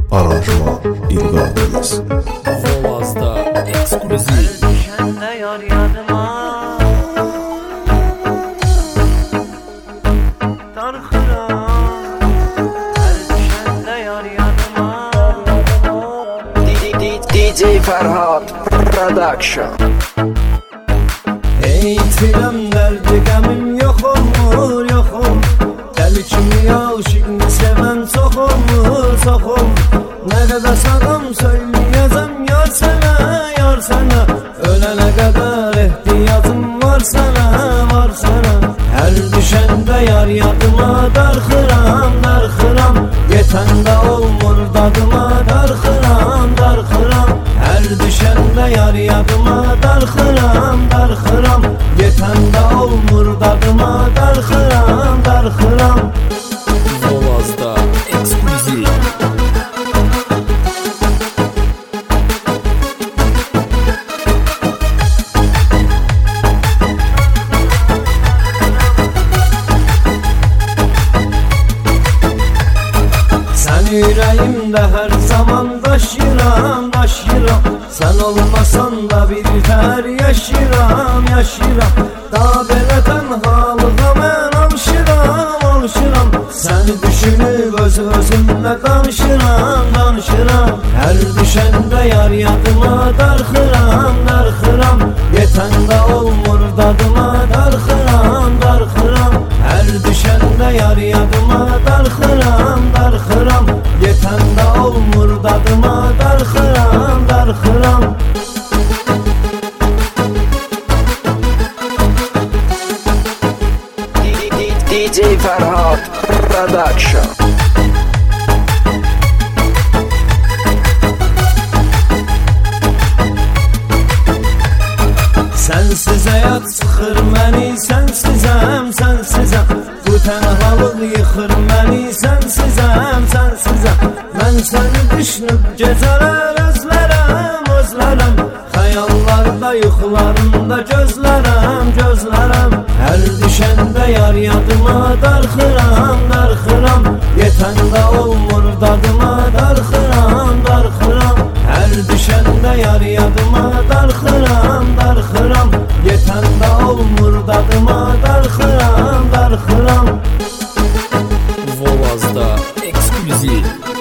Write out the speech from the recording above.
Aranjman İlqadimiz. Volazda ekskluziv. Düşende yar yadıma darxıra. Her düşende yar yadıma DJ Ferhat Production. Eğitirəm dərdi qəmim yox olmur, yox olmur. Dəli kimi aşıqını sevən çox olmur, çox olmur. Nə qədər sağam söyləyəcəm yar sənə, yar sənə. Ölənə qədər ehtiyacım var sənə, var sənə. Hər düşəndə yar yadıma darxıram, darxıram. Yetəndə olmur dadıma darxıram, darxıram. Hər düşəndə yar yadıma darxıram, darxıram. Yetəndə olmur dadıma darxıram, darxıram. Volazda ekskluziv. Sən ürəyimdə hər zaman daşıram, daşıram. Sən olmasan da bir tər yaşıram, yaşıram. Daha belə tənhalığa mən alışıram, alışıram. Səni düşünüb öz-özümlə danışıram, danışıram. Hər düşəndə yar yadıma darxıram, darxıram. Yetəndə olmur dadıma darxıram, darxıram. Hər düşəndə yar yadıma darxıram, darxıram. Yetəndə olmur dadıma darxıram, darxıram. DJ Ferhat Production. Sənsiz həyat çıxır məni, sənsizəm, sənsizəm. Bu tənhalıq yıxır məni, sənsizəm, sənsizəm. Mən səni düşünüb gecələr özlərəm, özlərəm. Xəyallarda, yuxularımda gözlərəm, gözlərəm. Hər düşəndə yar yadıma darxıram, darxıram. Yetəndə olmur dadıma darxıram, darxıram. Hər düşəndə yar yadıma darxıram, darxıram. Yetəndə olmur dadıma darxıram, darxıram. Volazda ekskluziv.